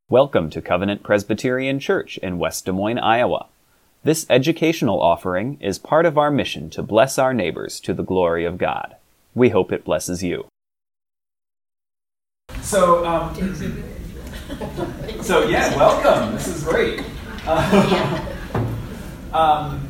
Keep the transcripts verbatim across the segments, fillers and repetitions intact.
Welcome to Covenant Presbyterian Church in West Des Moines, Iowa. This educational offering is part of our mission to bless our neighbors to the glory of God. We hope it blesses you. So, um, so yeah, welcome. This is great. Uh, um,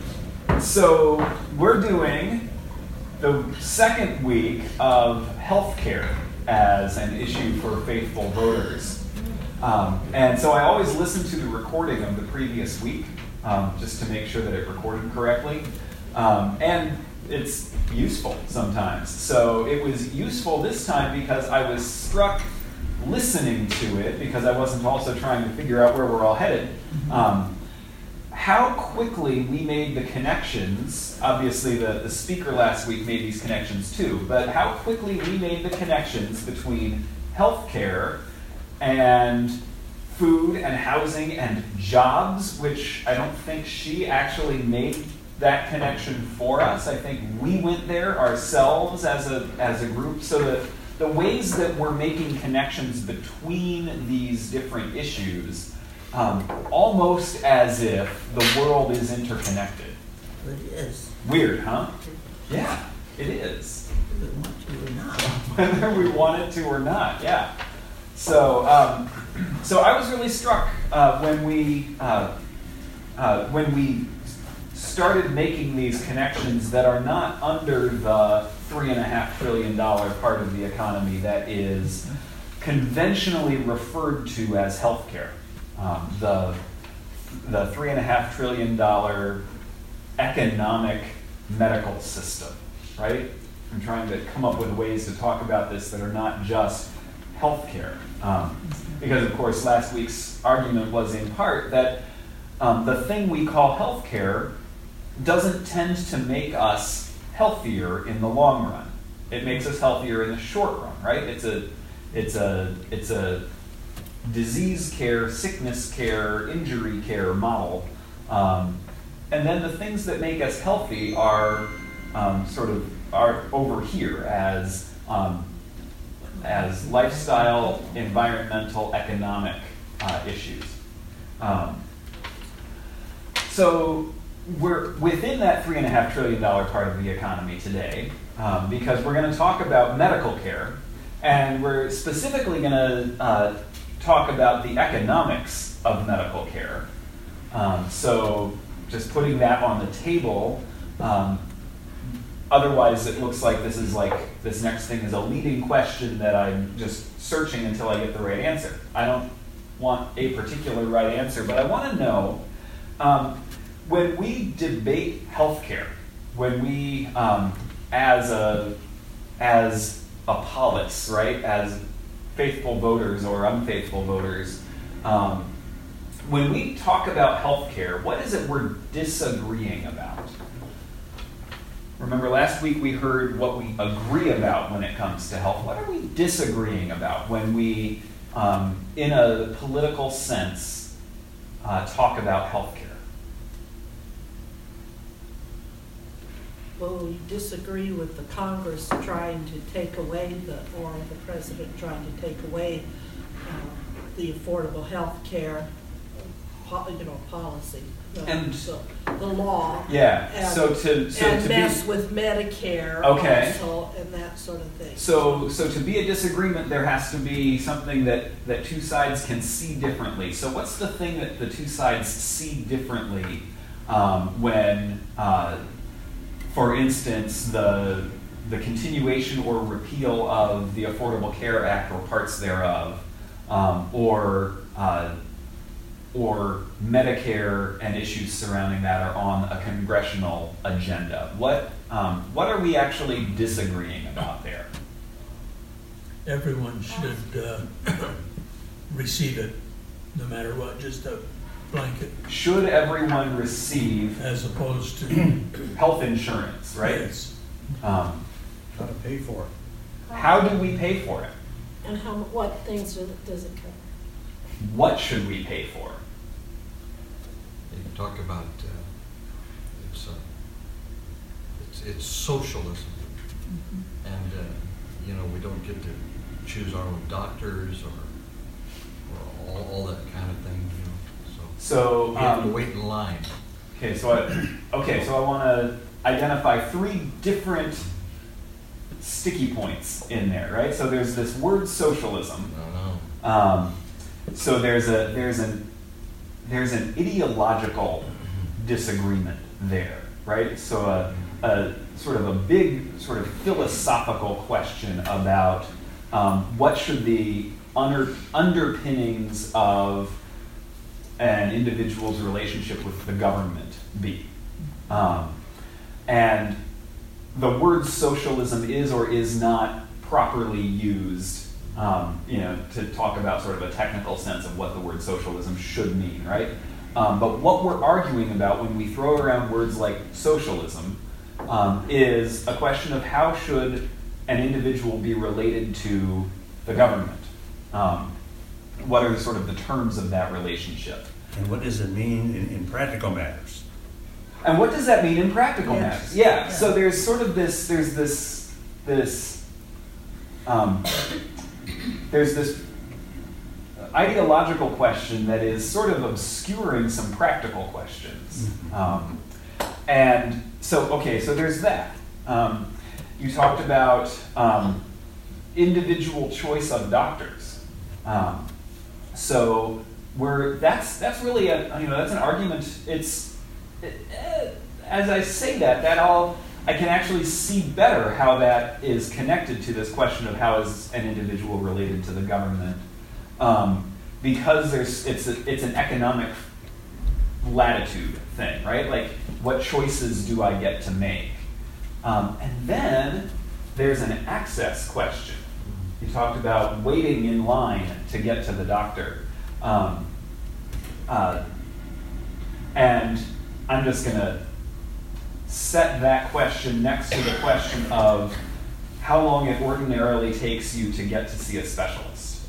so we're doing the second week of healthcare as an issue for faithful voters. Um, and so I always listen to the recording of the previous week, um, just to make sure that it recorded correctly. Um, and it's useful sometimes. So it was useful this time because I was struck listening to it, because I wasn't also trying to figure out where we're all headed. Um, how quickly we made the connections. Obviously the, the speaker last week made these connections too, but how quickly we made the connections between healthcare and food and housing and jobs, which I don't think she actually made that connection for us. I think we went there ourselves as a as a group. So that the ways that we're making connections between these different issues, um, almost as if the world is interconnected. It is. Weird, huh? Yeah, it is. Whether we want to or not. Whether we want it to or not, yeah. So, um, so I was really struck uh, when we uh, uh, when we started making these connections that are not under the three and a half trillion dollar part of the economy that is conventionally referred to as healthcare. Um, the the three and a half trillion dollar economic medical system, right? I'm trying to come up with ways to talk about this that are not just healthcare. Um, because, of course, last week's argument was in part that um, the thing we call healthcare doesn't tend to make us healthier in the long run. It makes us healthier in the short run, right? It's a, it's a, it's a disease care, sickness care, injury care model. Um, and then the things that make us healthy are um, sort of are over here as um, as lifestyle, environmental, economic uh, issues. Um, so we're within that three and a half trillion dollar part of the economy today, um, because we're going to talk about medical care, and we're specifically going to uh, talk about the economics of medical care. Um, so just putting that on the table. Um, Otherwise, it looks like this is like, this next thing is a leading question that I'm just searching until I get the right answer. I don't want a particular right answer, but I want to know, um, when we debate healthcare, when we, um, as a, as a polis, right, as faithful voters or unfaithful voters, um, when we talk about healthcare, what is it we're disagreeing about? Remember, last week we heard what we agree about when it comes to health. What are we disagreeing about when we, um, in a political sense, uh, talk about healthcare? Well, we disagree with the Congress trying to take away the, or the President trying to take away uh, the affordable health care, you know, policy. Uh, And so the law. Yeah. And, so to so and to mess be, with Medicare. Okay. Also, and that sort of thing. So so to be a disagreement, there has to be something that that two sides can see differently. So what's the thing that the two sides see differently um, when, uh, for instance, the the continuation or repeal of the Affordable Care Act or parts thereof, um, or uh, or Medicare and issues surrounding that are on a congressional agenda? What um, what are we actually disagreeing about there? Everyone should uh, receive it, no matter what, just a blanket. Should everyone receive, as opposed to health insurance, right? Yes. Um, How to pay for it. how do we pay for it? And how, what things does it, does it cover? What should we pay for? You can talk about uh, it's, uh, it's it's socialism, mm-hmm. and uh, you know we don't get to choose our own doctors or or all, all that kind So, You have to um, wait in line. okay, so I, okay, so I want to identify three different sticky points in there, right? So there's this word socialism. No, no. Um, so there's a there's an there's an ideological disagreement there, right? So a, a sort of a big sort of philosophical question about um, what should the under, underpinnings of an individual's relationship with the government be, um, and the word socialism is or is not properly used, um, you know, to talk about sort of a technical sense of what the word socialism should mean, right? Um, but what we're arguing about when we throw around words like socialism um, is a question of how should an individual be related to the government? Um, what are sort of the terms of that relationship? And what does it mean in, in practical matters? And what does that mean in practical Yes. matters? Yeah, Yeah. so there's sort of this, there's this, this, um, there's this ideological question that is sort of obscuring some practical questions. Um, and so, okay, so there's that. Um, you talked about um, individual choice of doctors. Um, so we're, that's, that's really a, you know, that's an argument. It's, it, as I say that, that all, I can actually see better how that is connected to this question of how is an individual related to the government. Um, because there's, it's, a, it's an economic latitude thing, right? Like, what choices do I get to make? Um, and then there's an access question. You talked about waiting in line to get to the doctor. Um, uh, and I'm just going to set that question next to the question of how long it ordinarily takes you to get to see a specialist.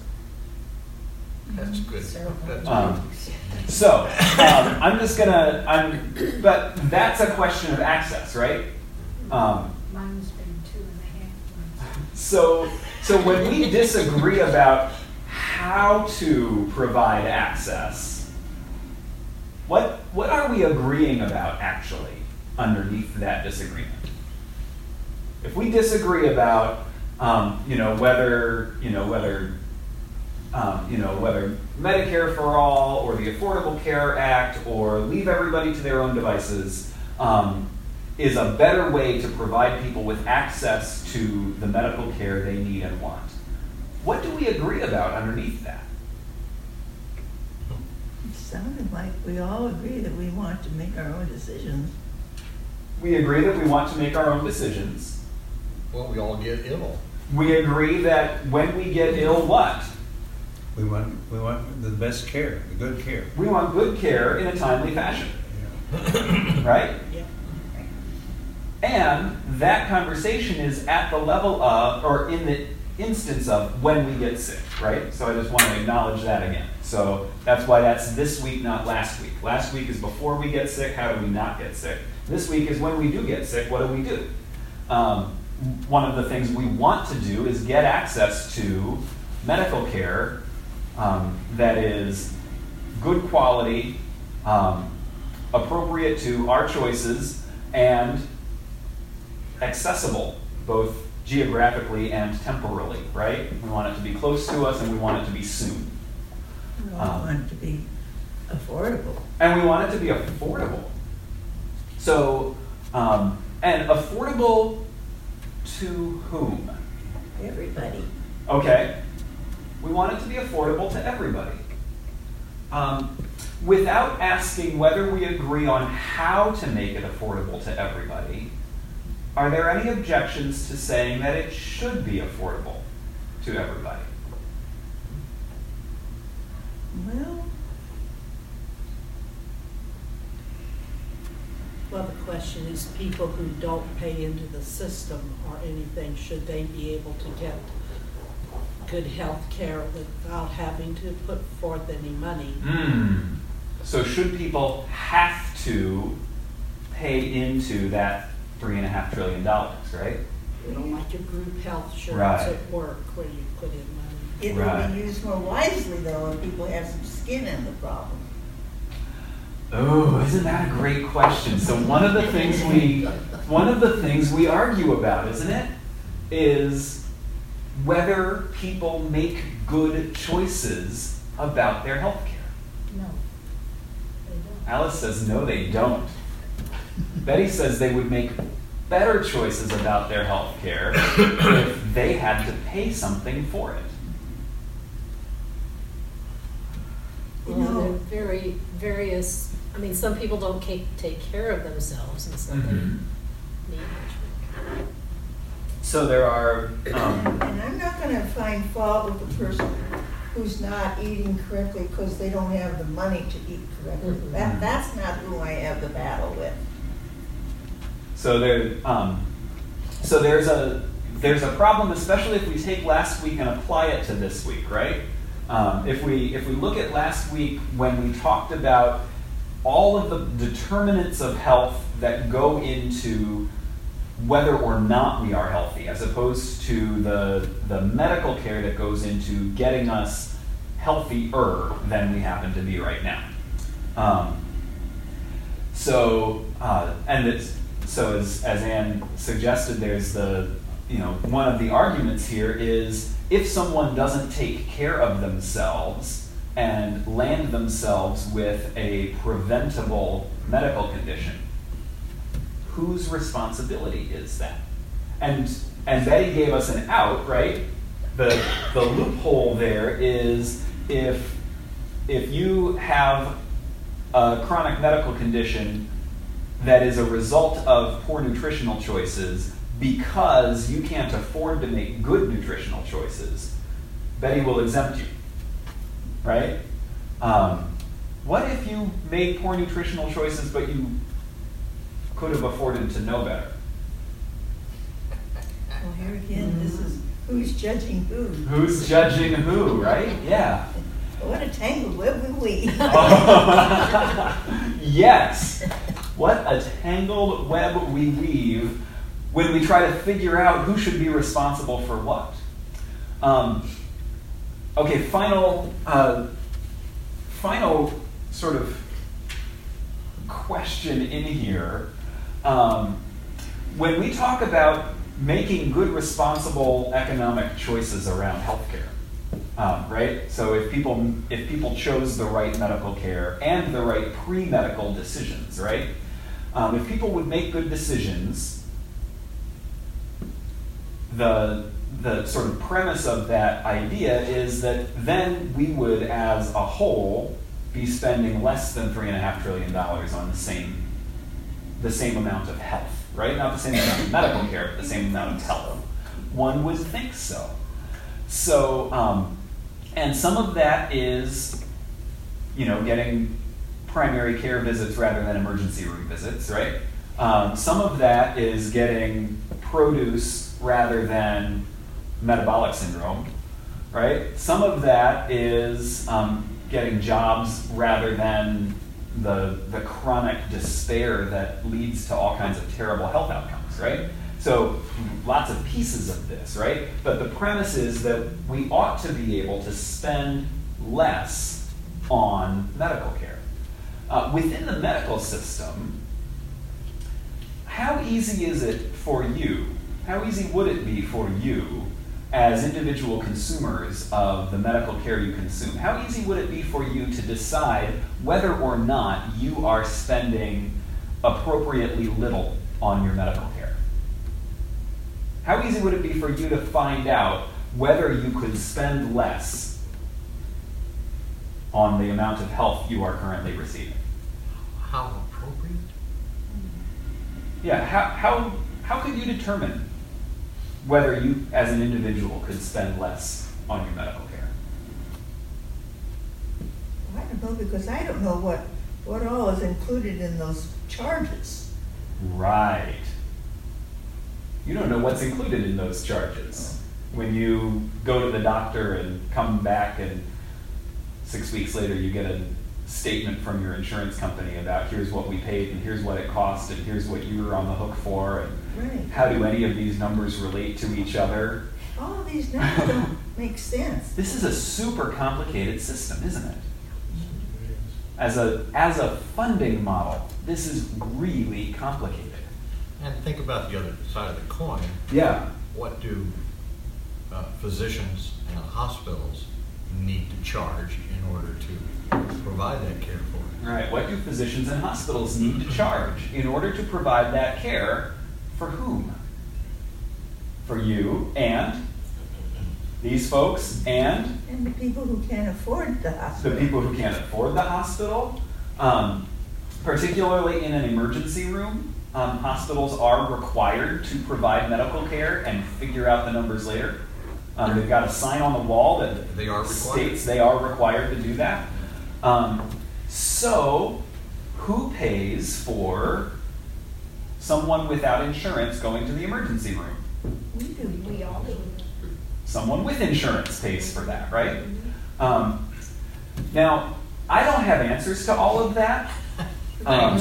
That's good. That's Um, so um, I'm just gonna, I'm, but that's a question of access, right? Um, Mine's been two and a half months. so, so when we disagree about how to provide access, what what are we agreeing about actually underneath that disagreement? If we disagree about, um, you know, whether you know whether Um, you know, whether Medicare for All or the Affordable Care Act or leave everybody to their own devices um, is a better way to provide people with access to the medical care they need and want. What do we agree about underneath that? It sounded like we all agree that we want to make our own decisions. We agree that we want to make our own decisions. Well, we all get ill. We agree that when we get ill, what? We want, we want the best care, the good care. We want good care in a timely fashion, Yeah. right? Yeah. And that conversation is at the level of, or in the instance of, when we get sick, right? So I just want to acknowledge that again. So that's why that's this week, not last week. Last week is before we get sick, how do we not get sick? This week is when we do get sick, what do we do? Um, one of the things we want to do is get access to medical care um, that is good quality, um, appropriate to our choices, and accessible, both geographically and temporally, right? We want it to be close to us and we want it to be soon. We all Um, want it to be affordable. And we want it to be affordable. So, um, and affordable to whom? Everybody. Okay. We want it to be affordable to everybody. Um, without asking whether we agree on how to make it affordable to everybody, are there any objections to saying that it should be affordable to everybody? Well, Well, the question is, people who don't pay into the system or anything, should they be able to get good health care without having to put forth any money? Hmm. So should people have to pay into that three and a half trillion dollars, right? You know, like your group health insurance Right. at work where you put in money. it Right. will be used more wisely though if people have some skin in the problem. Oh, isn't that a great question? So one of the things we one of the things we argue about, isn't it, is whether people make good choices about their health care. No, they don't. Alice says no, they don't. Betty says they would make better choices about their health care if they had to pay something for it. You Well, there are know, very various, I mean, some people don't take, take care of themselves, and so Mhm. they need management. So there are, um, and I'm not gonna find fault with the person who's not eating correctly because they don't have the money to eat correctly. Mhm. That, that's not who I have the battle with. so there, um, so there's a there's a problem, especially if we take last week and apply it to this week, right? Um, if we if we look at last week when we talked about all of the determinants of health that go into whether or not we are healthy, as opposed to the the medical care that goes into getting us healthier than we happen to be right now. Um, so uh, and it's so as as Anne suggested, there's the you know one of the arguments here is if someone doesn't take care of themselves and land themselves with a preventable medical condition, whose responsibility is that? And and Betty gave us an out, right? The the loophole there is if if you have a chronic medical condition that is a result of poor nutritional choices because you can't afford to make good nutritional choices, Betty will exempt you, right? Um, what if you made poor nutritional choices but you could have afforded to know better? Well, here again, this is who's judging who. Who's judging who, right? Yeah. What a tangled web we weave. Yes. What a tangled web we weave when we try to figure out who should be responsible for what. Um, okay, final, uh, final sort of question in here. Um, when we talk about making good, responsible economic choices around healthcare, um, right? So if people if people chose the right medical care and the right pre-medical decisions, right? Um, if people would make good decisions, the the sort of premise of that idea is that then we would, as a whole, be spending less than three and a half trillion dollars on the same the same amount of health, right? Not the same amount of medical care, but the same amount of health. One would think so. So, um, and some of that is, you know, getting primary care visits rather than emergency room visits, right? Um, some of that is getting produce rather than metabolic syndrome, right? Some of that is um, getting jobs rather than the the chronic despair that leads to all kinds of terrible health outcomes, right? So lots of pieces of this, right? But the premise is that we ought to be able to spend less on medical care. Uh, within the medical system, how easy is it for you, how easy would it be for you as individual consumers of the medical care you consume? How easy would it be for you to decide whether or not you are spending appropriately little on your medical care? How easy would it be for you to find out whether you could spend less on the amount of health you are currently receiving? How appropriate? Yeah, how, how, how could you determine whether you, as an individual, could spend less on your medical care? I don't know, because I don't know what, what all is included in those charges. Right. You don't know what's included in those charges. When you go to the doctor and come back and six weeks later you get a statement from your insurance company about here's what we paid and here's what it cost and here's what you were on the hook for and Right. how do any of these numbers relate to each other? All of these numbers don't make sense. This is a super complicated system, isn't it? as a as a funding model, this is really complicated. And think about the other side of the coin. Yeah. What do uh, physicians and hospitals need to charge in order to provide that care for it? Right. What do physicians and hospitals need to charge in order to provide that care for whom? For you and these folks and And the people who can't afford the the hospital. people who can't afford the hospital, um, particularly in an emergency room. Um, hospitals are required to provide medical care and figure out the numbers later. Um, they've got a sign on the wall that They are required. states they are required to do that. Um, so, who pays for someone without insurance going to the emergency room? We do, we all do. Someone with insurance pays for that, right? Um, now, I don't have answers to all of that. Um,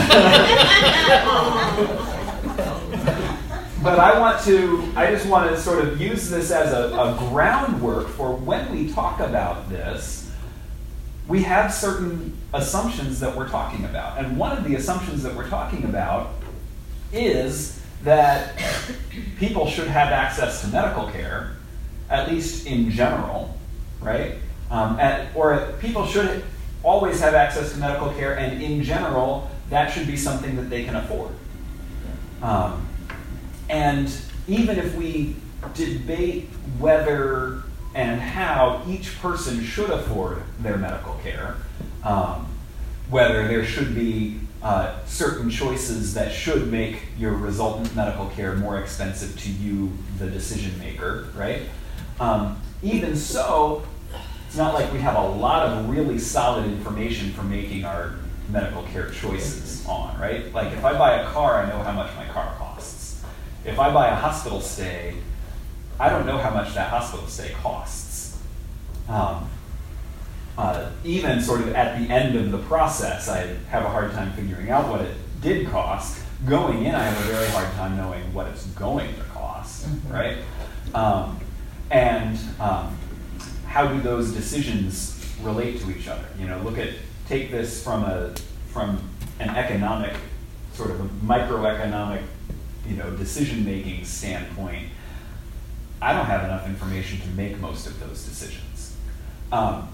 but I want to, I just want to sort of use this as a, a groundwork for when we talk about this, we have certain assumptions that we're talking about. And one of the assumptions that we're talking about is that people should have access to medical care, at least in general, right? Um, at, or people should always have access to medical care, and in general, that should be something that they can afford. Um, and even if we debate whether and how each person should afford their medical care, um, whether there should be uh, certain choices that should make your resultant medical care more expensive to you, the decision maker, right? Um, even so, it's not like we have a lot of really solid information for making our medical care choices on, right? Like if I buy a car, I know how much my car costs. If I buy a hospital stay, I don't know how much that hospital stay costs. Um, uh, even sort of at the end of the process, I have a hard time figuring out what it did cost. Going in, I have a very hard time knowing what it's going to cost, mm-hmm. right? Um, and um, how do those decisions relate to each other? You know, look at, take this from a from an economic, sort of a microeconomic, you know, decision-making standpoint. I don't have enough information to make most of those decisions. Um,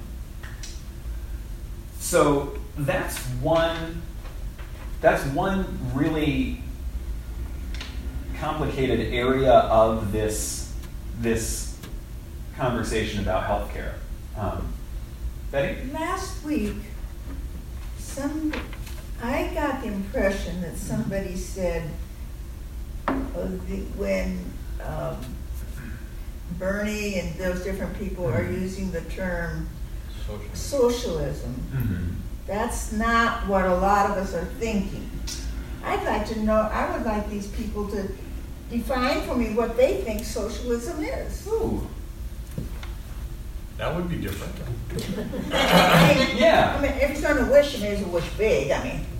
so that's one, that's one really complicated area of this, this conversation about healthcare. Um, Betty? Last week, some, I got the impression that somebody said uh, the, when um, Bernie and those different people are using the term Social. socialism, Mm-hmm. that's not what a lot of us are thinking. I'd like to know, I would like these people to define for me what they think socialism is. Ooh. That would be different. I mean, Yeah. I mean, if you're gonna wish, you may as well wish big, I mean.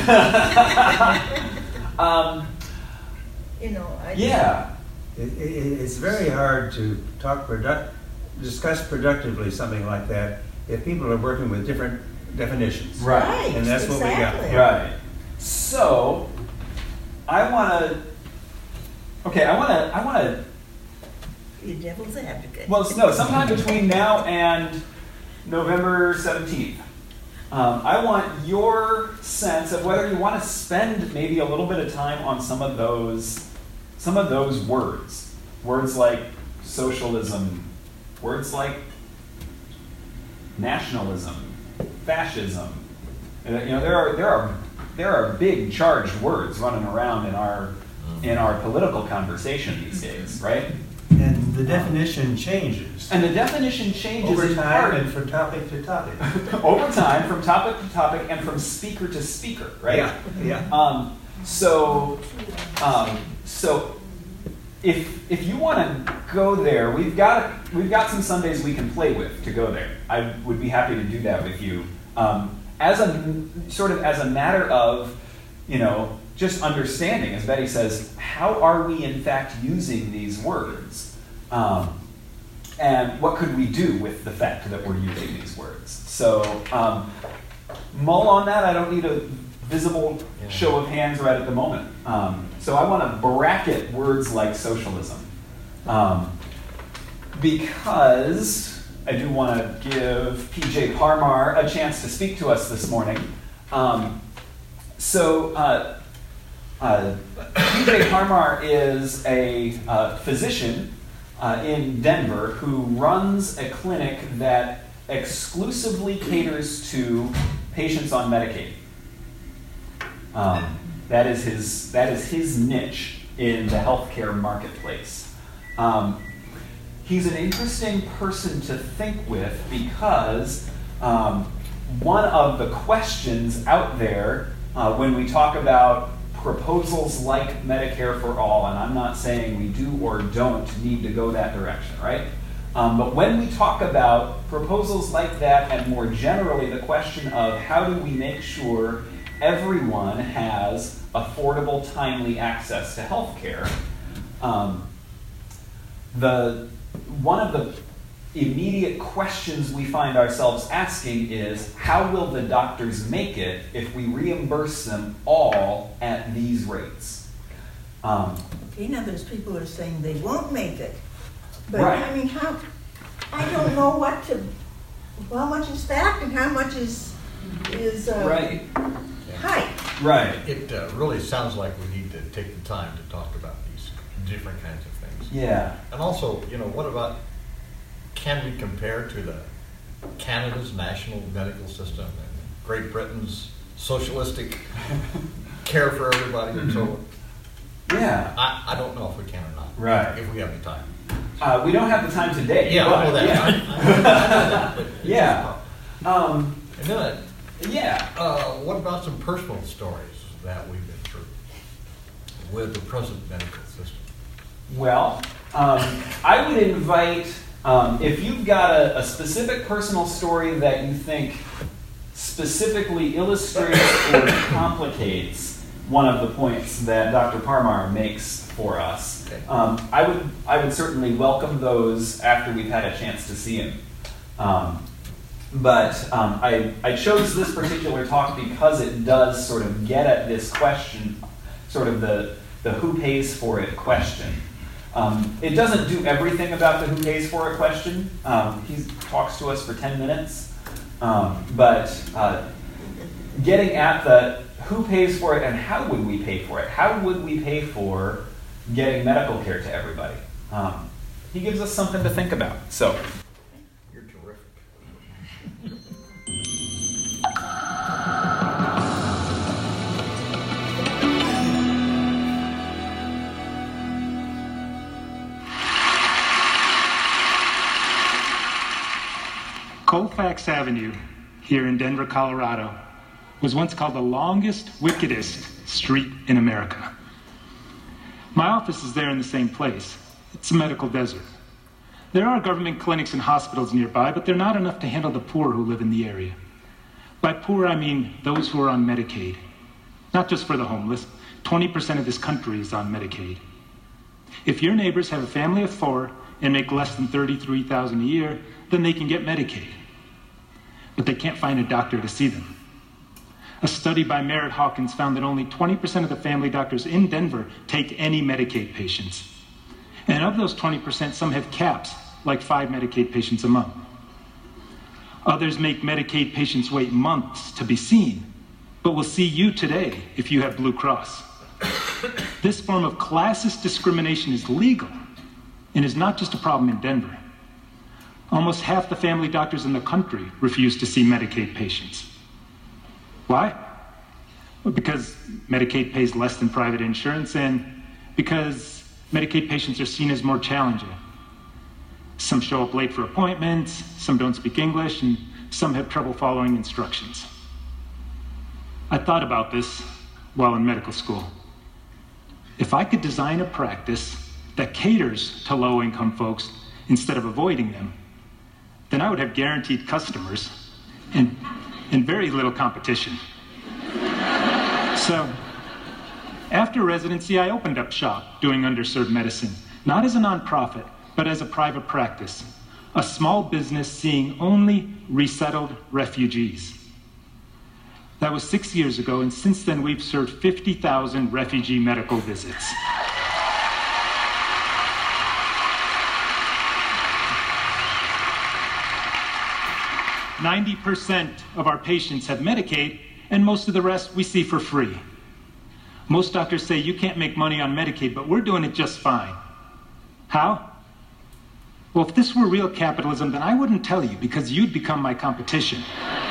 um, You know, I. yeah. It, it, it's very hard to talk product, discuss productively something like that if people are working with different definitions. Right. Right, And that's what we got. exactly. Right. So, I want to. Okay, I want to. I want to. You devil's advocate. Well, no. Sometime between now and November seventeenth, um, I want your sense of whether you want to spend maybe a little bit of time on some of those, some of those words. Words like socialism. Words like nationalism, fascism. You know, there are there are there are big charged words running around in our in our political conversation these days, right? And the definition changes And the definition changes over in time part and from topic to topic. over time, from topic to topic, and from speaker to speaker, right? Yeah, yeah. Um, so, um, so if if you want to go there, we've got we've got some Sundays we can play with to go there. I would be happy to do that with you, um, as a sort of as a matter of, you know, just understanding, as Betty says, how are we in fact using these words, um, and what could we do with the fact that we're using these words? So, um, mull on that. I don't need a visible Yeah. show of hands right at the moment. Um, so I want to bracket words like socialism. Um, because I do want to give P J Parmar a chance to speak to us this morning. Um, so uh, uh, P J Parmar is a uh, physician uh, in Denver who runs a clinic that exclusively caters to patients on Medicaid. Um, that is his that is his niche in the healthcare marketplace. Um, he's an interesting person to think with because um, one of the questions out there uh, when we talk about proposals like Medicare for All, and I'm not saying we do or don't need to go that direction, right? Um, but when we talk about proposals like that, and more generally the question of how do we make sure everyone has affordable, timely access to health care, um, the one of the immediate questions we find ourselves asking is, how will the doctors make it if we reimburse them all at these rates? Um, Okay, now there's people who are saying they won't make it. But Right. I mean, how, I don't know what to, how much is fact and how much is, is uh, right, hype. right. It uh, really sounds like we need to take the time to talk about these different kinds of things. Yeah. And also, you know, what about, can we compare to the Canada's national medical system and Great Britain's socialistic care for everybody and so on? Yeah. I, I don't know if we can or not. Right. If we have the time. Uh, we don't have the time today. Yeah, but, I know that. Yeah. I, I know that, but it's Yeah. just- Um, And then, yeah. uh, what about some personal stories that we've been through with the present medical system? Well, um, I would invite, um, if you've got a, a specific personal story that you think specifically illustrates or complicates one of the points that Doctor Parmar makes for us, Okay. um, I would I would certainly welcome those after we've had a chance to see him. Um, but um, I, I chose this particular talk because it does sort of get at this question, sort of the, the who pays for it question. Um, it doesn't do everything about the who pays for it question. Um, he talks to us for ten minutes. Um, but uh, getting at the who pays for it and how would we pay for it? How would we pay for getting medical care to everybody? Um, he gives us something to think about. So, You're terrific. Colfax Avenue, here in Denver, Colorado, was once called the longest, wickedest street in America. My office is there in the same place. It's a medical desert. There are government clinics and hospitals nearby, but they're not enough to handle the poor who live in the area. By poor, I mean those who are on Medicaid. Not just for the homeless. twenty percent of this country is on Medicaid. If your neighbors have a family of four and make less than thirty-three thousand dollars a year, then they can get Medicaid. But they can't find a doctor to see them. A study by Merritt Hawkins found that only twenty percent of the family doctors in Denver take any Medicaid patients. And of those twenty percent, some have caps, like five Medicaid patients a month. Others make Medicaid patients wait months to be seen, but will see you today if you have Blue Cross. This form of classist discrimination is legal and is not just a problem in Denver. Almost half the family doctors in the country refuse to see Medicaid patients. Why? Well, because Medicaid pays less than private insurance and because Medicaid patients are seen as more challenging. Some show up late for appointments, some don't speak English, and some have trouble following instructions. I thought about this while in medical school. If I could design a practice that caters to low-income folks instead of avoiding them, then I would have guaranteed customers and, and very little competition. So, after residency, I opened up shop doing underserved medicine, not as a nonprofit, but as a private practice, a small business seeing only resettled refugees. That was six years ago, and since then we've served fifty thousand refugee medical visits. ninety percent of our patients have Medicaid, and most of the rest we see for free. Most doctors say you can't make money on Medicaid, but we're doing it just fine. How? Well, if this were real capitalism, then I wouldn't tell you, because you'd become my competition.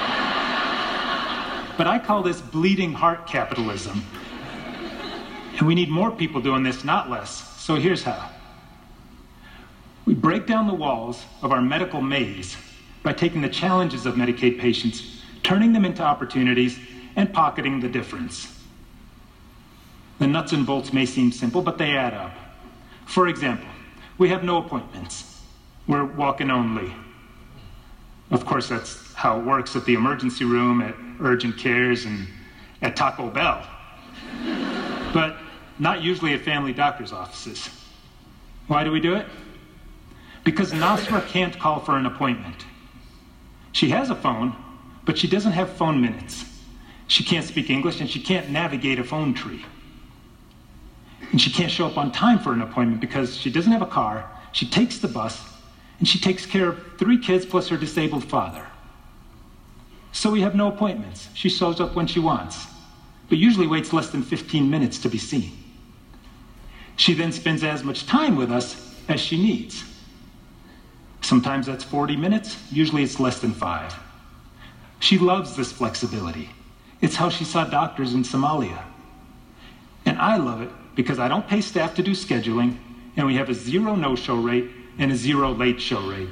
But I call this bleeding heart capitalism. And we need more people doing this, not less. So here's how. We break down the walls of our medical maze by taking the challenges of Medicaid patients, turning them into opportunities, and pocketing the difference. The nuts and bolts may seem simple, but they add up. For example, we have no appointments. We're walk-in only. Of course, that's how it works at the emergency room, at urgent cares, and at Taco Bell. But not usually at family doctor's offices. Why do we do it? Because Nasra can't call for an appointment. She has a phone, but she doesn't have phone minutes. She can't speak English, and she can't navigate a phone tree. And she can't show up on time for an appointment because she doesn't have a car, she takes the bus, and she takes care of three kids plus her disabled father. So we have no appointments. She shows up when she wants, but usually waits less than fifteen minutes to be seen. She then spends as much time with us as she needs. Sometimes that's forty minutes, usually it's less than five. She loves this flexibility. It's how she saw doctors in Somalia. And I love it because I don't pay staff to do scheduling, and we have a zero no-show rate and a zero late show rate.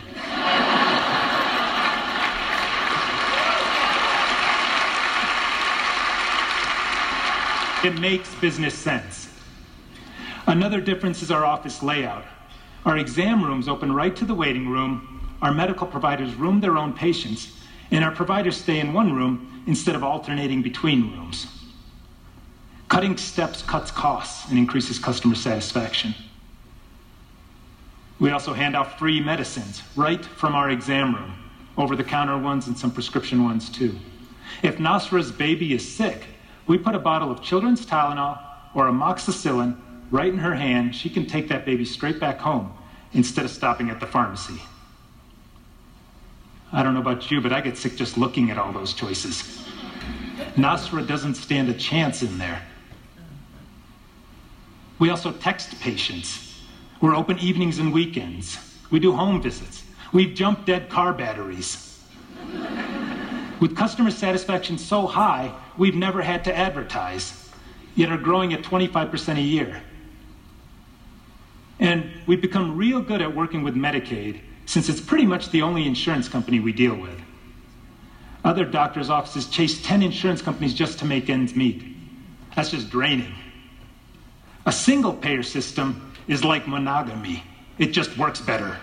It makes business sense. Another difference is our office layout. Our exam rooms open right to the waiting room, our medical providers room their own patients, and our providers stay in one room instead of alternating between rooms. Cutting steps cuts costs and increases customer satisfaction. We also hand out free medicines right from our exam room, over-the-counter ones and some prescription ones too. If Nasra's baby is sick, we put a bottle of children's Tylenol or amoxicillin right in her hand. She can take that baby straight back home instead of stopping at the pharmacy. I don't know about you, but I get sick just looking at all those choices. Nasra doesn't stand a chance in there. We also text patients. We're open evenings and weekends. We do home visits. We've jumped dead car batteries. With customer satisfaction so high, we've never had to advertise, yet are growing at twenty-five percent a year. And we've become real good at working with Medicaid, since it's pretty much the only insurance company we deal with. Other doctors' offices chase ten insurance companies just to make ends meet. That's just draining. A single-payer system is like monogamy. It just works better.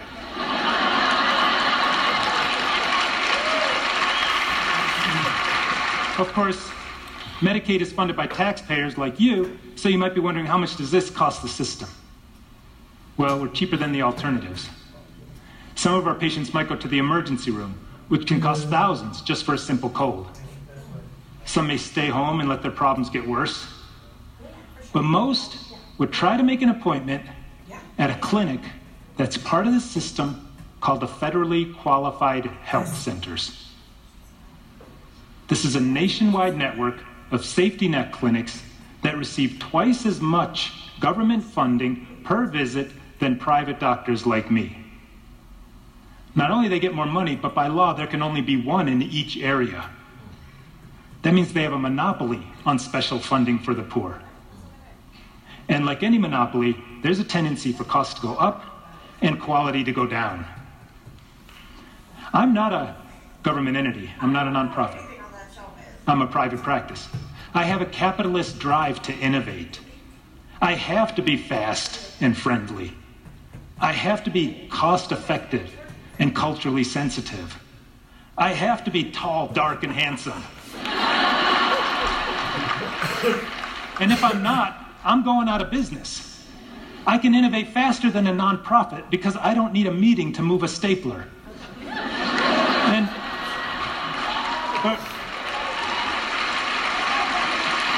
Of course, Medicaid is funded by taxpayers like you, so you might be wondering, how much does this cost the system? Well, we're cheaper than the alternatives. Some of our patients might go to the emergency room, which can cost thousands just for a simple cold. Some may stay home and let their problems get worse. But most would try to make an appointment at a clinic that's part of the system called the Federally Qualified Health Centers. This is a nationwide network of safety net clinics that receive twice as much government funding per visit than private doctors like me. Not only do they get more money, but by law there can only be one in each area. That means they have a monopoly on special funding for the poor. And like any monopoly, there's a tendency for costs to go up and quality to go down. I'm not a government entity. I'm not a nonprofit. I'm a private practice. I have a capitalist drive to innovate. I have to be fast and friendly. I have to be cost-effective and culturally sensitive. I have to be tall, dark, and handsome. And if I'm not, I'm going out of business. I can innovate faster than a nonprofit because I don't need a meeting to move a stapler. And, but,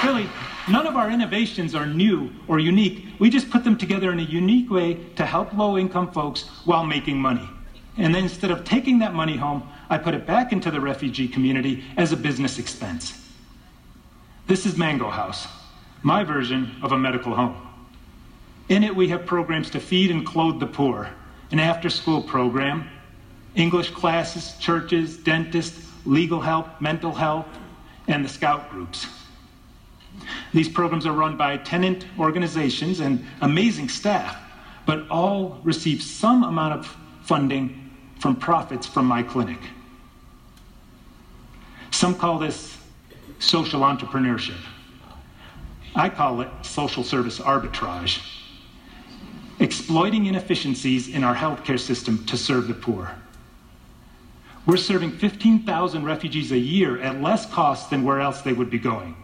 Really, none of our innovations are new or unique. We just put them together in a unique way to help low-income folks while making money. And then instead of taking that money home, I put it back into the refugee community as a business expense. This is Mango House, my version of a medical home. In it, we have programs to feed and clothe the poor, an after-school program, English classes, churches, dentists, legal help, mental health, and the scout groups. These programs are run by tenant organizations and amazing staff, but all receive some amount of funding from profits from my clinic. Some call this social entrepreneurship. I call it social service arbitrage, exploiting inefficiencies in our healthcare system to serve the poor. We're serving fifteen thousand refugees a year at less cost than where else they would be going.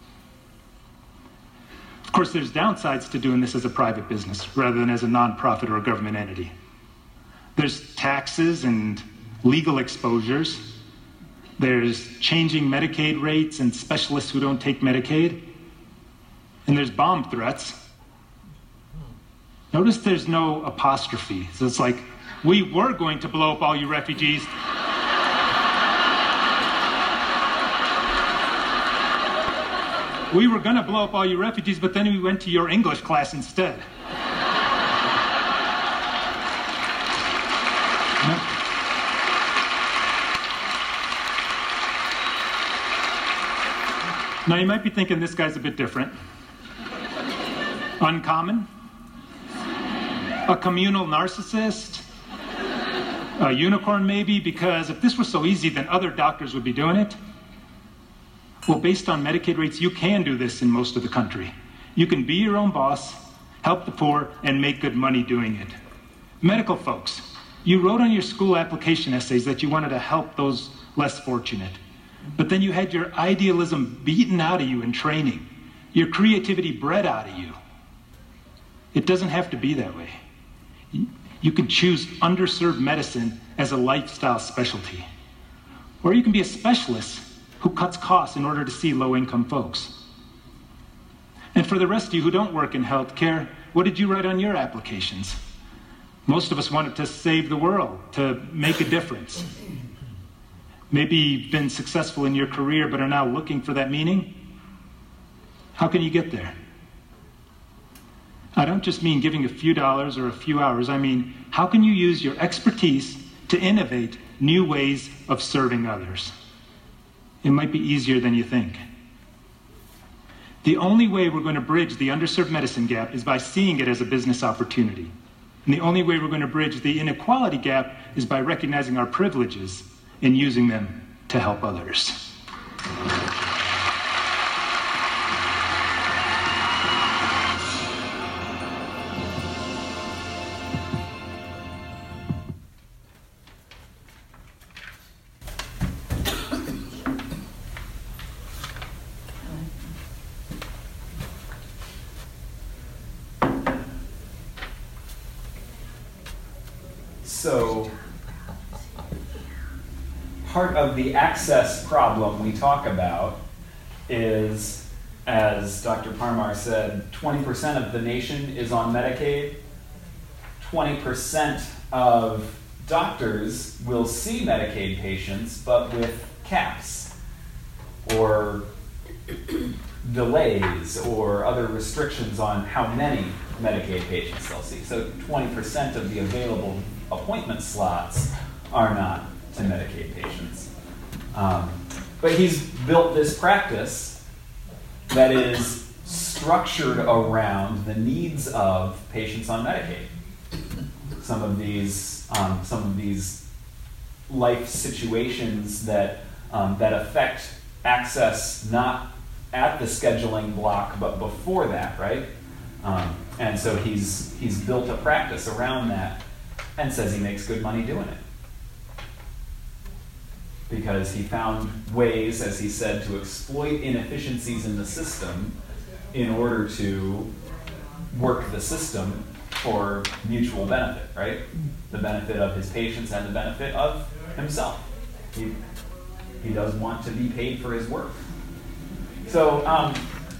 Of course, there's downsides to doing this as a private business rather than as a nonprofit or a government entity. There's taxes and legal exposures. There's changing Medicaid rates and specialists who don't take Medicaid. And there's bomb threats. Notice there's no apostrophe. So it's like, we were going to blow up all you refugees. We were going to blow up all you refugees, but then we went to your English class instead. Now you might be thinking this guy's a bit different. Uncommon? A communal narcissist? A unicorn maybe? Because if this were so easy, then other doctors would be doing it. Well, based on Medicaid rates, you can do this in most of the country. You can be your own boss, help the poor, and make good money doing it. Medical folks, you wrote on your school application essays that you wanted to help those less fortunate. But then you had your idealism beaten out of you in training, your creativity bred out of you. It doesn't have to be that way. You can choose underserved medicine as a lifestyle specialty. Or you can be a specialist who cuts costs in order to see low-income folks. And for the rest of you who don't work in healthcare, what did you write on your applications? Most of us wanted to save the world, to make a difference. Maybe you've been successful in your career but are now looking for that meaning. How can you get there? I don't just mean giving a few dollars or a few hours. I mean, how can you use your expertise to innovate new ways of serving others? It might be easier than you think. The only way we're going to bridge the underserved medicine gap is by seeing it as a business opportunity. And the only way we're going to bridge the inequality gap is by recognizing our privileges and using them to help others. So, part of the access problem we talk about is, as Doctor Parmar said, twenty percent of the nation is on Medicaid. twenty percent of doctors will see Medicaid patients, but with caps or delays or other restrictions on how many Medicaid patients they'll see. So twenty percent of the available appointment slots are not to Medicaid patients. Um, but he's built this practice that is structured around the needs of patients on Medicaid. Some of these, um, some of these life situations that um, that affect access not at the scheduling block, but before that, right? Um, and so he's he's built a practice around that, and says he makes good money doing it. Because he found ways, as he said, to exploit inefficiencies in the system in order to work the system for mutual benefit, right? The benefit of his patients and the benefit of himself. He, he does want to be paid for his work. So, um,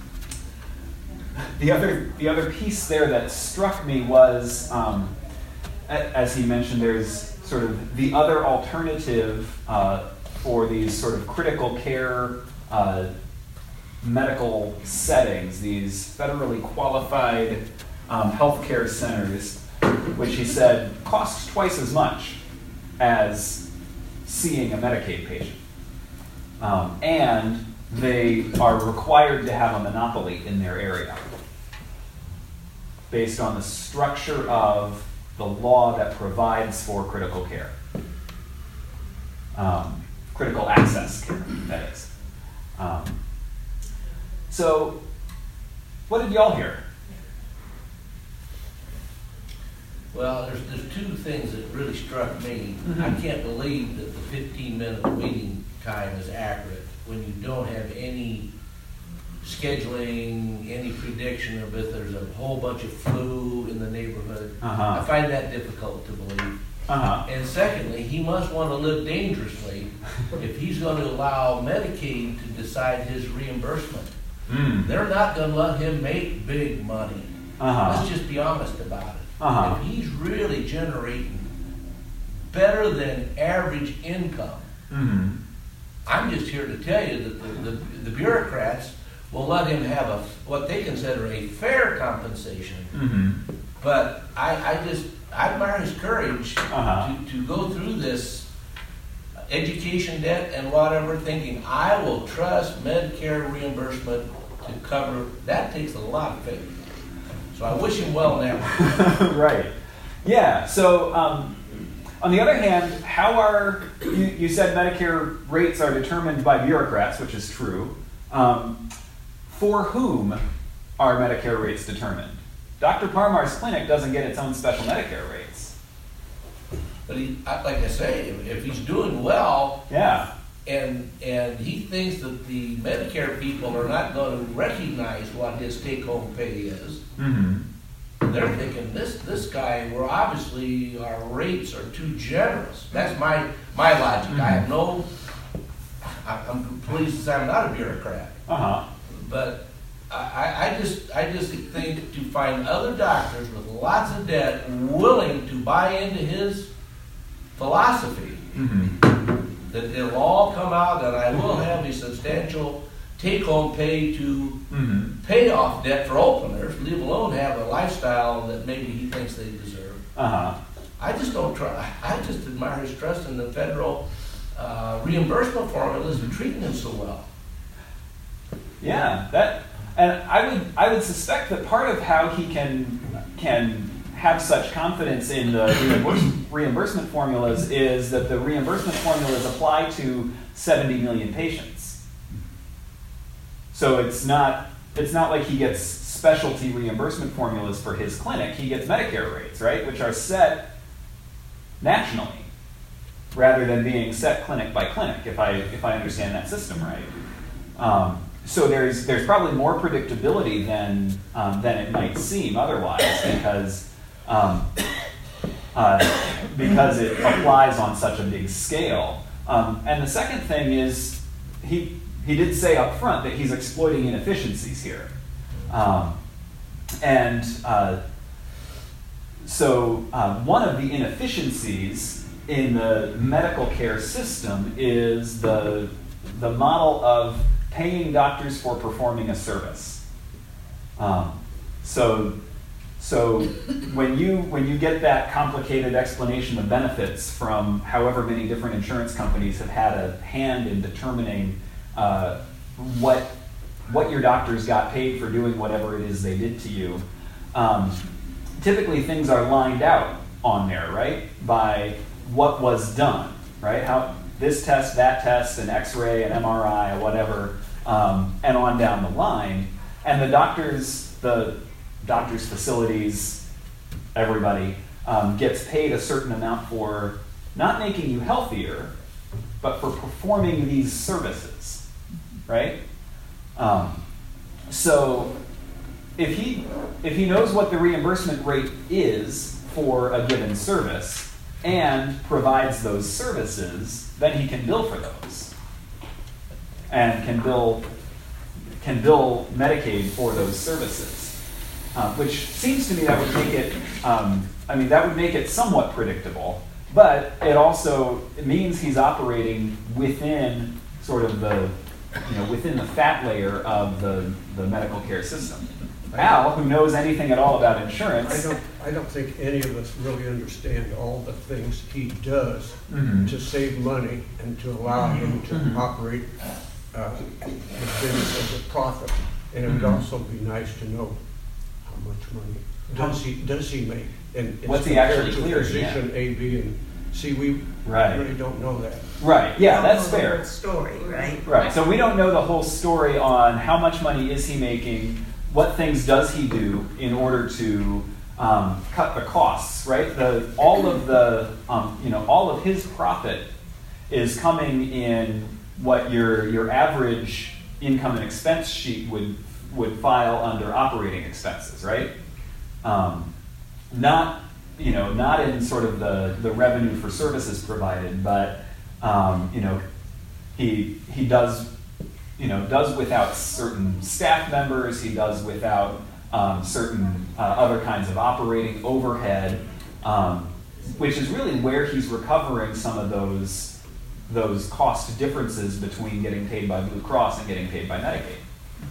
the other the other piece there that struck me was, um, a- as he mentioned, there's sort of the other alternative uh, for these sort of critical care uh, medical settings, these federally qualified um, healthcare centers, which he said costs twice as much as seeing a Medicaid patient. Um, and they are required to have a monopoly in their area based on the structure of the law that provides for critical care. Um, critical access care, that is. Um, so, what did y'all hear? Well, there's, there's two things that really struck me. Mm-hmm. I can't believe that the fifteen minute waiting time is accurate when you don't have any scheduling, any prediction of if there's a whole bunch of flu in the neighborhood. Uh-huh. I find that difficult to believe. Uh-huh. And secondly, he must want to live dangerously if he's going to allow Medicaid to decide his reimbursement. Mm. They're not going to let him make big money. Uh-huh. Let's just be honest about it. Uh-huh. If he's really generating better than average income, Mm-hmm. I'm just here to tell you that the, the, the bureaucrats will let him have a what they consider a fair compensation. Mm-hmm. But I, I just I admire his courage Uh-huh. to, to go through this education debt and whatever, thinking I will trust Medicare reimbursement to cover. That takes a lot of faith. So I wish him well now. Right. Yeah. So, um, on the other hand, how are you, you said Medicare rates are determined by bureaucrats, which is true. Um, for whom are Medicare rates determined? Doctor Parmar's clinic doesn't get its own special Medicare rates. But he, I- like I say, if, if he's doing well, Yeah. and and he thinks that the Medicare people are not going to recognize what his take-home pay is, Mm-hmm. they're thinking this this guy, we're obviously our rates are too generous. That's my my logic. I have no. I, I'm pleased to say I'm not a bureaucrat, Uh-huh. but I, I just I just think to find other doctors with lots of debt willing to buy into his philosophy, Mm-hmm. that it'll all come out and I will have a substantial take-home pay to Mm-hmm. pay off debt for openers, leave alone have a lifestyle that maybe he thinks they deserve. Uh-huh. I just don't try. I just admire his trust in the federal uh, reimbursement formulas and treating him so well. Yeah, that, and I would I would suspect that part of how he can can have such confidence in the reimburse, reimbursement formulas is that the reimbursement formulas apply to seventy million patients. So it's not it's not like he gets specialty reimbursement formulas for his clinic. He gets Medicare rates, right, which are set nationally rather than being set clinic by clinic. If I if I understand that system right. Um, So there's there's probably more predictability than um, than it might seem otherwise, because um, uh, because it applies on such a big scale. Um, and the second thing is he he did say up front that he's exploiting inefficiencies here, um, and uh, so uh, one of the inefficiencies in the medical care system is the the model of paying doctors for performing a service. Um, so, so when you when you get that complicated explanation of benefits from however many different insurance companies have had a hand in determining uh, what what your doctors got paid for doing whatever it is they did to you, um, typically things are lined out on there, right? By what was done, right? How this test, that test, an X-ray, an M R I, whatever, um, and on down the line. And the doctors, the doctors' facilities, everybody um, gets paid a certain amount for not making you healthier, but for performing these services, right? Um, so if he if he knows what the reimbursement rate is for a given service and provides those services, then he can bill for those and can bill can bill Medicaid for those services, uh, which seems to me that would make it, um, I mean, that would make it somewhat predictable, but it also it means he's operating within sort of the, you know, within the fat layer of the, the medical care system. Al, who knows anything at all about insurance. I don't, I don't think any of us really understand all the things he does mm-hmm. to save money and to allow him to mm-hmm. operate uh, his business as a profit. And it would mm-hmm. also be nice to know how much money does he does he make. And it's what's he actually to clearing? Position Yeah. A, B, and C. We right. really don't know that. Right. Yeah, that's the fair. whole story, right? Right. So we don't know the whole story on how much money is he making. What things does he do in order to um, cut the costs, right? The, all of the, um, you know, all of his profit is coming in what your your average income and expense sheet would would file under operating expenses, right? Um, not, you know, not in sort of the, the revenue for services provided, but um, you know, he he does. You know, does without certain staff members, he does without um, certain uh, other kinds of operating overhead, um, which is really where he's recovering some of those those cost differences between getting paid by Blue Cross and getting paid by Medicaid.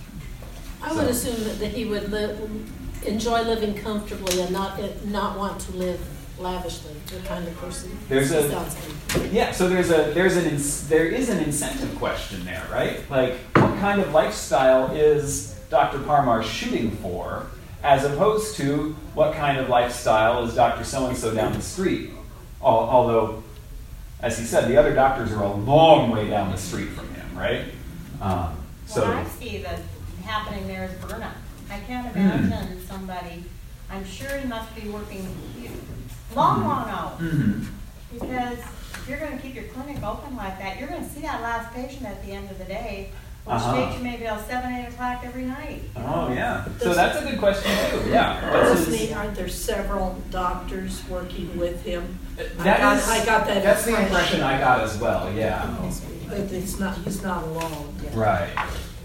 I would so. assume that, that he would live, enjoy living comfortably and not not want to live lavishly. The kind of person. There's a yeah. So there's a there's an ins, there is an incentive question there, right? Like, what kind of lifestyle is Doctor Parmar shooting for, as opposed to what kind of lifestyle is Doctor So-and-so down the street? Although, as he said, the other doctors are a long way down the street from him, right? Um, so what I see that happening there is burnout. I can't imagine mm. somebody. I'm sure he must be working long, long hours. Mm-hmm. Because if you're going to keep your clinic open like that, you're going to see that last patient at the end of the day, which uh-huh. takes you maybe till seven, eight o'clock every night. Oh, yeah. So that's a good question, too. Yeah. Doesn't he, aren't there several doctors working with him? That I got, is, I got that That's the impression I got as well, yeah. But it's not, he's not alone. Yeah. Right.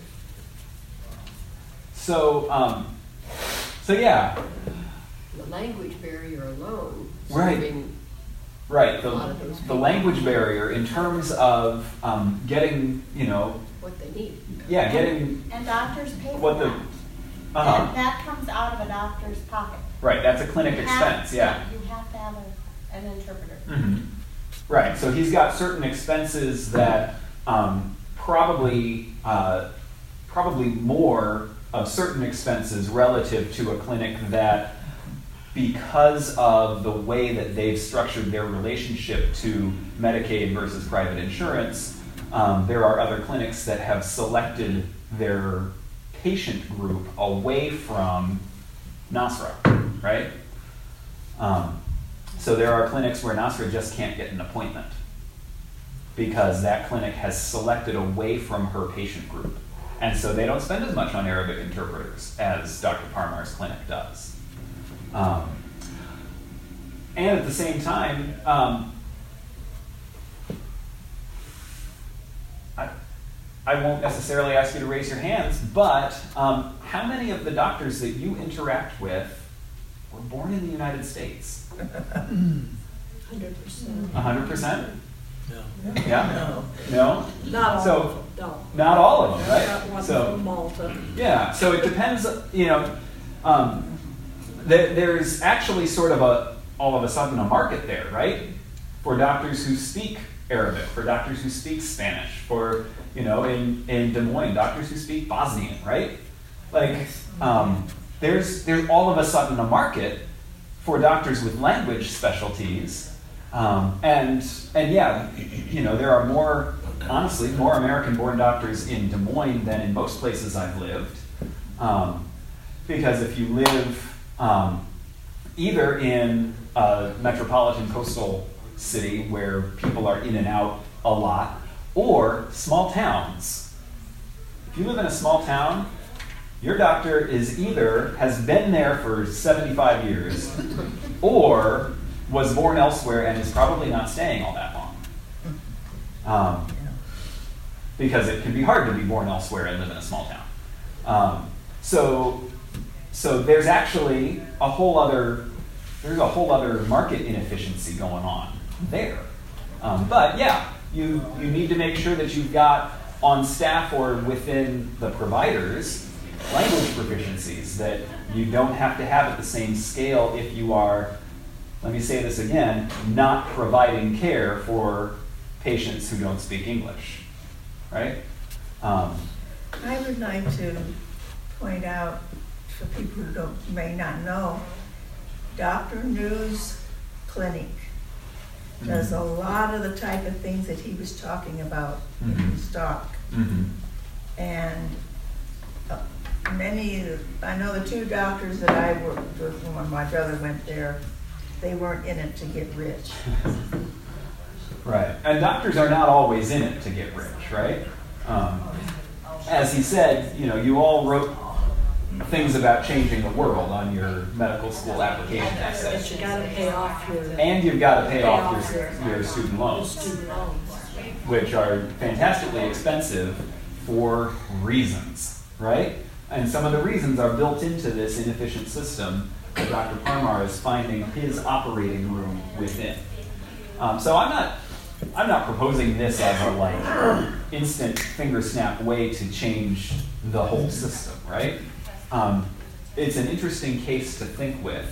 So, um, so yeah. The language barrier alone. Right. Right. The, the language barrier in terms of um, getting, you know. What they need. Yeah, getting. And doctors pay for what the, that. Uh-huh. And that comes out of a doctor's pocket. Right. That's a clinic you expense, have, yeah. You have to have a, an interpreter. Mm-hmm. Right. So he's got certain expenses that um, probably, uh, probably more of certain expenses relative to a clinic that, because of the way that they've structured their relationship to Medicaid versus private insurance, um, there are other clinics that have selected their patient group away from NASRA, right? Um, so there are clinics where NASRA just can't get an appointment because that clinic has selected away from her patient group. And so they don't spend as much on Arabic interpreters as Doctor Parmar's clinic does. Um, and at the same time, um, I, I won't necessarily ask you to raise your hands, but um, how many of the doctors that you interact with were born in the United States? one hundred percent. one hundred percent? No. Yeah? No? No? Not all so, of them, no. Not all of them, I got right? one So, from Malta. yeah, so it depends, you know, um, th- there's actually sort of a, all of a sudden a market there, right? For doctors who speak Arabic, for doctors who speak Spanish, for, you know, in, in Des Moines, doctors who speak Bosnian, right? Like, um, there's, there's all of a sudden a market for doctors with language specialties. Um, and, and yeah, you know, there are more, honestly, more American-born doctors in Des Moines than in most places I've lived. Um, because if you live um, either in a metropolitan coastal city where people are in and out a lot, or small towns. If you live in a small town, your doctor is either has been there for seventy-five years, or was born elsewhere and is probably not staying all that long. Um, because it can be hard to be born elsewhere and live in a small town. Um, so, so there's actually a whole other there's a whole other market inefficiency going on there. Um, but yeah, you you need to make sure that you've got on staff or within the providers language proficiencies that you don't have to have at the same scale if you are, let me say this again, not providing care for patients who don't speak English, right? Um, I would like to point out, for people who don't, may not know, Doctor New's clinic does a lot of the type of things that he was talking about in Mhm. his talk. Mm-hmm. And uh, many, I know the two doctors that I worked with when my brother went there, they weren't in it to get rich. Right, and doctors are not always in it to get rich, right? Um, as he said, you know, you all wrote things about changing the world on your medical school application essay. But you gotta pay off your. And you've got to pay, pay off, off your, your- your student loans, Student loans. which are fantastically expensive for reasons, right? And some of the reasons are built into this inefficient system that Doctor Parmar is finding his operating room within. Um, so I'm not, I'm not proposing this as a like instant finger snap way to change the whole system, right? Um, it's an interesting case to think with.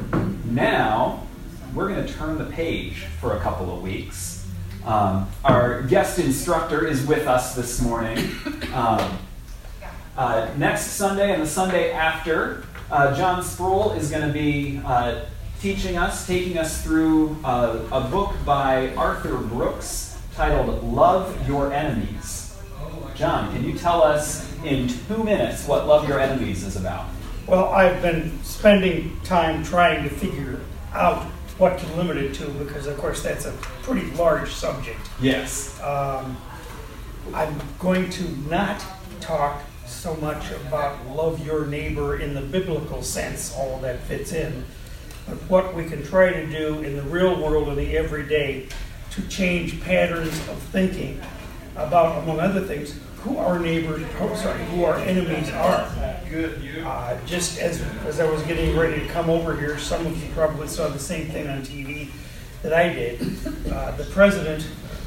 Now, we're going to turn the page for a couple of weeks. Um, our guest instructor is with us this morning. Um, uh, next Sunday and the Sunday after, uh, John Sproul is going to be uh, teaching us, taking us through uh, a book by Arthur Brooks titled Love Your Enemies. John, can you tell us in two minutes what Love Your Enemies is about? Well, I've been spending time trying to figure out what to limit it to because, of course, that's a pretty large subject. Yes. Um, I'm going to not talk so much about love your neighbor in the biblical sense, all of that fits in, but what we can try to do in the real world in the everyday to change patterns of thinking about, among other things, who our neighbors, oh, sorry, who our enemies are. Good. Uh, just as as I was getting ready to come over here, some of you probably saw the same thing on T V that I did. Uh, the president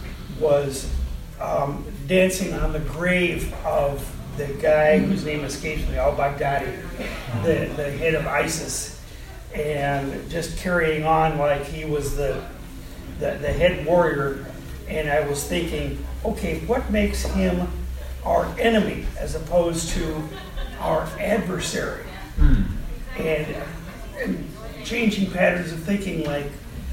was um, dancing on the grave of the guy whose name escapes me, al-Baghdadi, the, the head of ISIS, and just carrying on like he was the, the, the head warrior. And I was thinking, okay, what makes him our enemy as opposed to our adversary? Mm. And, and changing patterns of thinking like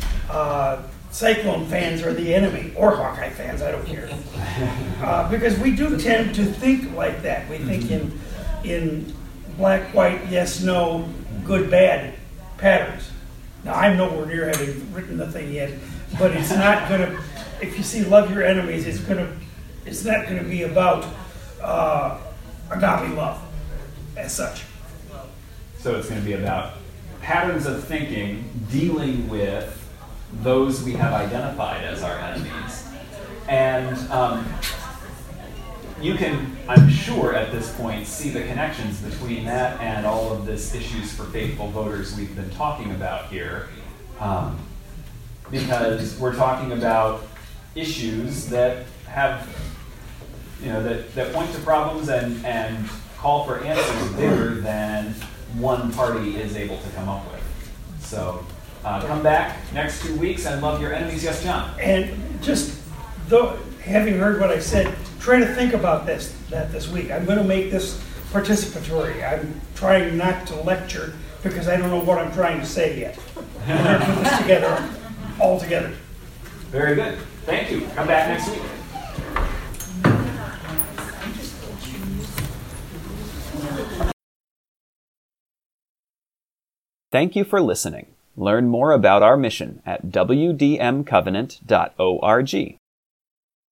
uh, Cyclone fans are the enemy, or Hawkeye fans, I don't care. Uh, because we do tend to think like that. We think in, in black, white, yes, no, good, bad patterns. Now, I'm nowhere near having written the thing yet, but it's not going to, if you see Love Your Enemies, it's going to, it's not going to be about uh, agape love as such. So it's going to be about patterns of thinking dealing with those we have identified as our enemies. And um, you can, I'm sure at this point, see the connections between that and all of this issues for faithful voters we've been talking about here. Um, because we're talking about issues that have, you know, that, that point to problems and, and call for answers bigger than one party is able to come up with. So uh, come back next two weeks and love your enemies. Yes, John? And just though, having heard what I said, try to think about this that this week. I'm going to make this participatory. I'm trying not to lecture because I don't know what I'm trying to say yet. We're going to put this together, all together. Very good. Thank you. Come back next week. Thank you for listening. Learn more about our mission at w d m covenant dot org.